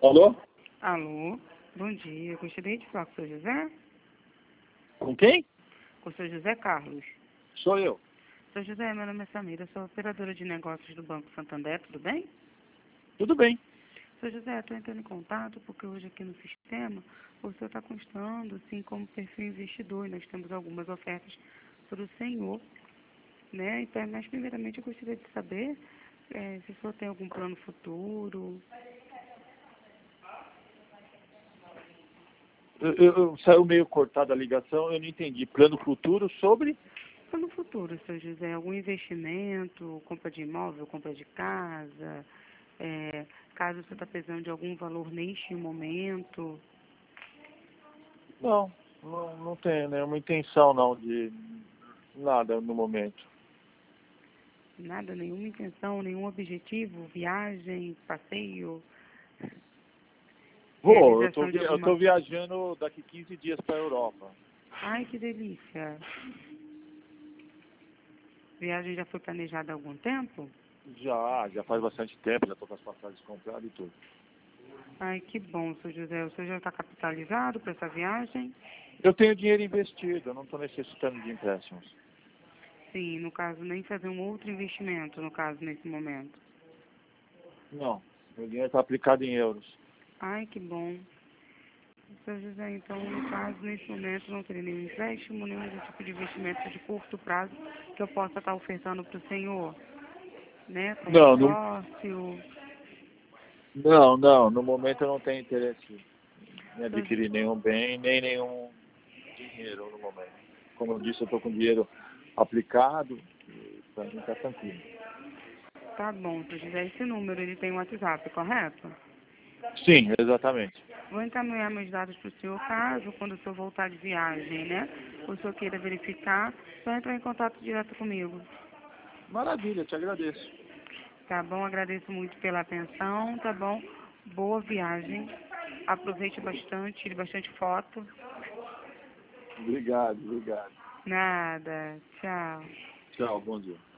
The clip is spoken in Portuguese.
Alô? Alô, bom dia. Eu gostaria de falar com o Sr. José? Com quem? Com o Sr. José Carlos. Sou eu. Sr. José, meu nome é Samira, sou operadora de negócios do Banco Santander, tudo bem? Tudo bem. Sr. José, estou entrando em contato porque hoje aqui no sistema o senhor está constando, assim, como perfil investidor, e nós temos algumas ofertas para o senhor, né? Então, mas primeiramente eu gostaria de saber se o senhor tem algum plano futuro. Saiu meio cortada a ligação, eu não entendi. Plano futuro sobre? Plano futuro, Sr. José, algum investimento, compra de imóvel, compra de casa, caso você está precisando de algum valor neste momento. Não tenho nenhuma intenção não de nada no momento. Nada, nenhuma intenção, nenhum objetivo, viagem, passeio, Eu realização de alguma... tô viajando daqui 15 dias para a Europa. Ai, que delícia. Viagem já foi planejada há algum tempo? Já faz bastante tempo, já tô com as passagens compradas e tudo. Ai, que bom, Sr. José. O senhor já está capitalizado para essa viagem? Eu tenho dinheiro investido, eu não estou necessitando de empréstimos. Sim, no caso, nem fazer um outro investimento, no caso, nesse momento. Não, meu dinheiro está aplicado em euros. Ai, que bom. Sr. José, então, no caso, nesse momento, não teria nenhum empréstimo, nenhum tipo de investimento de curto prazo que eu possa estar ofertando para o senhor, né? Consórcio. Não, no momento eu não tenho interesse em Sr. adquirir nenhum bem, nem nenhum dinheiro no momento. Como eu disse, eu estou com dinheiro aplicado e para mim está tranquilo. Tá bom, Sr. José. Esse número, ele tem um WhatsApp, correto? Sim, exatamente. Vou encaminhar meus dados para o senhor, caso, quando o senhor voltar de viagem, né? O senhor queira verificar, só entrar em contato direto comigo. Maravilha, te agradeço. Tá bom? Agradeço muito pela atenção, tá bom? Boa viagem. Aproveite bastante, tire bastante foto. Obrigado. Nada. Tchau. Tchau, bom dia.